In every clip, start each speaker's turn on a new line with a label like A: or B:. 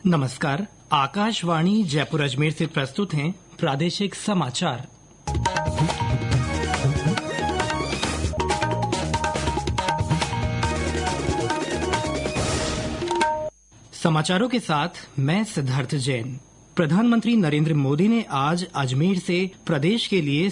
A: नमस्कार। आकाशवाणी जयपुर अजमेर से प्रस्तुत हैं प्रादेशिक समाचार। समाचारों के साथ मैं सिद्धार्थ जैन। प्रधानमंत्री नरेंद्र मोदी ने आज अजमेर से प्रदेश के लिए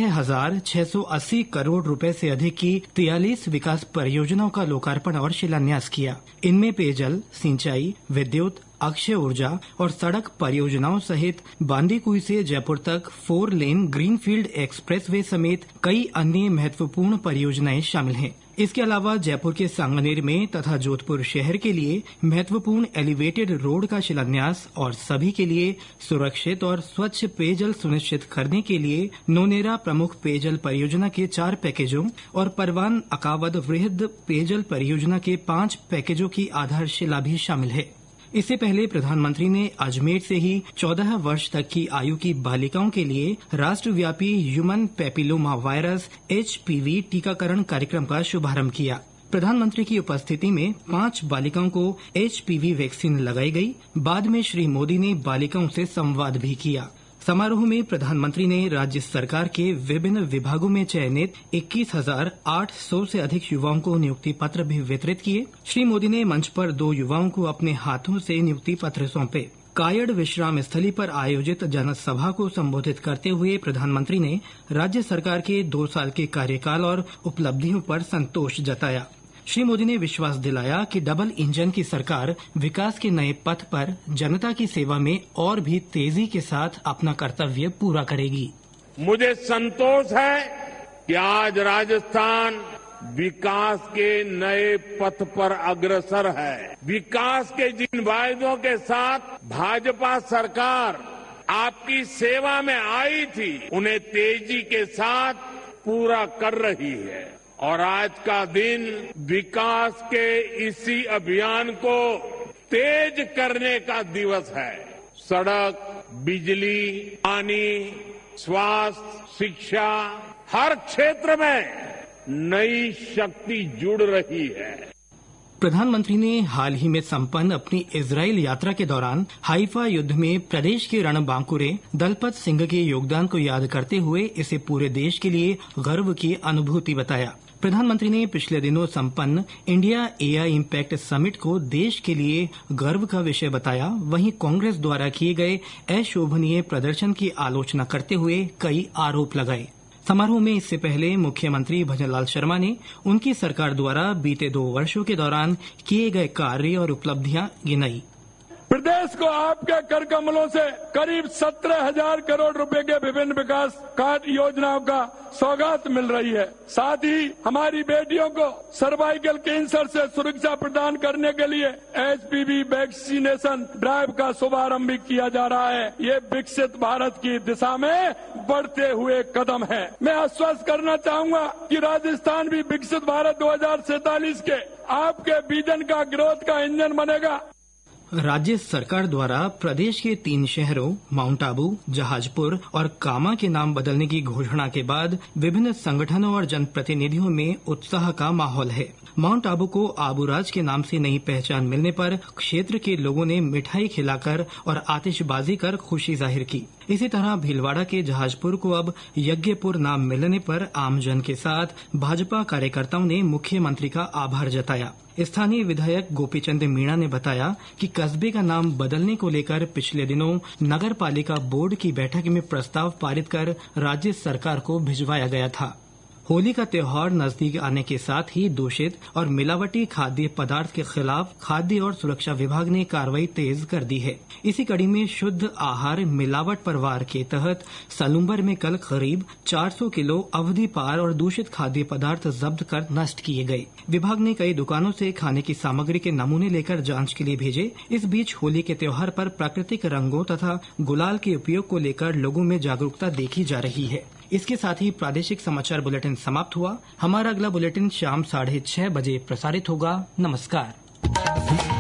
A: 16,680 करोड़ रुपए से अधिक की 43 विकास परियोजनाओं का लोकार्पण और शिलान्यास किया। इनमें पेयजल, सिंचाई, विद्युत, अक्षय ऊर्जा और सड़क परियोजनाओं सहित बांदीकुई से जयपुर तक 4 लेन ग्रीनफील्ड एक्सप्रेसवे समेत कई अन्य महत्वपूर्ण परियोजनाएं शामिल हैं। इसके अलावा जयपुर के सांगनेर में तथा जोधपुर शहर के लिए महत्वपूर्ण एलिवेटेड रोड का शिलान्यास और सभी के लिए सुरक्षित और स्वच्छ पेयजल सुनिश्चित करने के लिए नोनेरा प्रमुख पेयजल परियोजना के 4 पैकेजों और परवान अकावद वृहद पेयजल परियोजना के 5 पैकेजों की आधारशिला भी शामिल है। इससे पहले प्रधानमंत्री ने अजमेर से ही 14 वर्ष तक की आयु की बालिकाओं के लिए राष्ट्रव्यापी ह्यूमन पैपिलोमा वायरस HPV टीकाकरण कार्यक्रम का शुभारंभ किया। प्रधानमंत्री की उपस्थिति में 5 बालिकाओं को HPV वैक्सीन लगाई गई। बाद में श्री मोदी ने बालिकाओं से संवाद भी किया। समारोह में प्रधानमंत्री ने राज्य सरकार के विभिन्न विभागों में चयनित 21,800 से अधिक युवाओं को नियुक्ति पत्र भी वितरित किए। श्री मोदी ने मंच पर 2 युवाओं को अपने हाथों से नियुक्ति पत्र सौंपे। कायड़ विश्राम स्थली पर आयोजित जनसभा को संबोधित करते हुए प्रधानमंत्री ने राज्य सरकार के 2 साल के कार्यकाल और उपलब्धियों पर संतोष जताया। श्री मोदी ने विश्वास दिलाया कि डबल इंजन की सरकार विकास के नए पथ पर जनता की सेवा में और भी तेजी के साथ अपना कर्तव्य पूरा करेगी।
B: मुझे संतोष है कि आज राजस्थान विकास के नए पथ पर अग्रसर है। विकास के जिन वायदों के साथ भाजपा सरकार आपकी सेवा में आई थी, उन्हें तेजी के साथ पूरा कर रही है। और आज का दिन विकास के इसी अभियान को तेज करने का दिवस है। सड़क, बिजली, पानी, स्वास्थ्य, शिक्षा, हर क्षेत्र में नई शक्ति जुड़ रही है।
A: प्रधानमंत्री ने हाल ही में संपन्न अपनी इजराइल यात्रा के दौरान हाइफा युद्ध में प्रदेश के रणबांकुरे दलपत सिंह के योगदान को याद करते हुए इसे पूरे देश के लिए गर्व की अनुभूति बताया। प्रधानमंत्री ने पिछले दिनों संपन्न इंडिया AI इम्पैक्ट समिट को देश के लिए गर्व का विषय बताया। वहीं कांग्रेस द्वारा किए गए अशोभनीय प्रदर्शन की आलोचना करते हुए कई आरोप लगाए। समारोह में इससे पहले मुख्यमंत्री भजनलाल शर्मा ने उनकी सरकार द्वारा बीते 2 वर्षों के दौरान किए गए कार्य और उपलब्धियां गिनाई।
C: प्रदेश को आपके कर कमलों से करीब 17,000 करोड़ रुपए के विभिन्न विकास कार्य योजनाओं का सौगात मिल रही है। साथ ही हमारी बेटियों को सर्वाइकल कैंसर से सुरक्षा प्रदान करने के लिए HPV वैक्सीनेशन ड्राइव का शुभारंभ भी किया जा रहा है। ये विकसित भारत की दिशा में बढ़ते हुए कदम है। मैं आश्वस्त करना चाहूंगा कि राजस्थान भी विकसित भारत 2047 के आपके विजन का ग्रोथ का इंजन बनेगा।
A: राज्य सरकार द्वारा प्रदेश के 3 शहरों माउंट आबू, जहाजपुर और कामा के नाम बदलने की घोषणा के बाद विभिन्न संगठनों और जनप्रतिनिधियों में उत्साह का माहौल है। माउंट आबू को आबूराज के नाम से नई पहचान मिलने पर क्षेत्र के लोगों ने मिठाई खिलाकर और आतिशबाजी कर खुशी जाहिर की। इसी तरह भीलवाड़ा के जहाजपुर को अब यज्ञपुर नाम मिलने पर आमजन के साथ भाजपा कार्यकर्ताओं ने मुख्यमंत्री का आभार जताया। स्थानीय विधायक गोपीचंद मीणा ने बताया कि कस्बे का नाम बदलने को लेकर पिछले दिनों नगर पालिका बोर्ड की बैठक में प्रस्ताव पारित कर राज्य सरकार को भिजवाया गया था। होली का त्योहार नजदीक आने के साथ ही दूषित और मिलावटी खाद्य पदार्थ के खिलाफ खाद्य और सुरक्षा विभाग ने कार्रवाई तेज कर दी है। इसी कड़ी में शुद्ध आहार मिलावट परवार के तहत सलूम्बर में कल करीब 400 किलो अवधि पार और दूषित खाद्य पदार्थ जब्त कर नष्ट किए गए। विभाग ने कई दुकानों से खाने की सामग्री के नमूने लेकर जांच के लिए भेजे। इस बीच होली के त्योहार पर प्राकृतिक रंगों तथा गुलाल के उपयोग को लेकर लोगों में जागरूकता देखी जा रही है। इसके साथ ही प्रादेशिक समाचार बुलेटिन समाप्त हुआ। हमारा अगला बुलेटिन शाम 6:30 बजे प्रसारित होगा। नमस्कार।